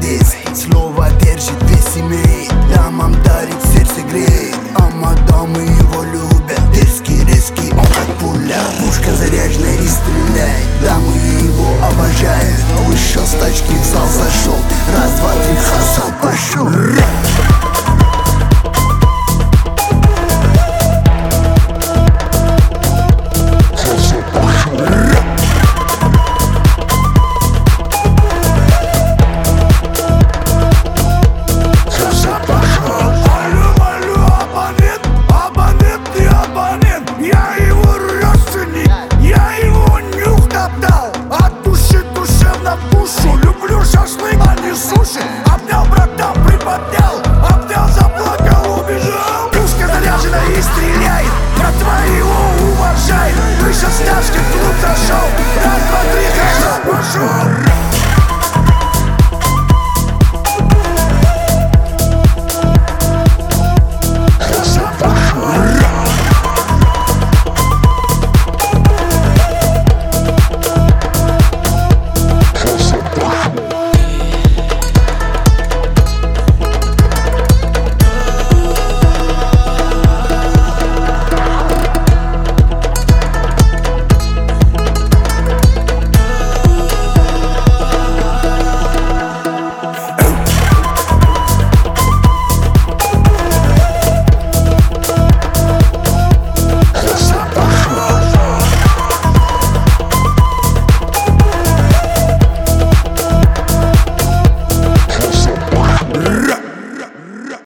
диск. Слово держит, вес имеет, дамам дарит, сердце греет. А мадамы его любят, дерзкий, резкий, он как пуля. Пушка заряженная и стреляет, дамы его обожают. Вышел с тачки, в зал зашел, раз, два, три, Хасан пошел.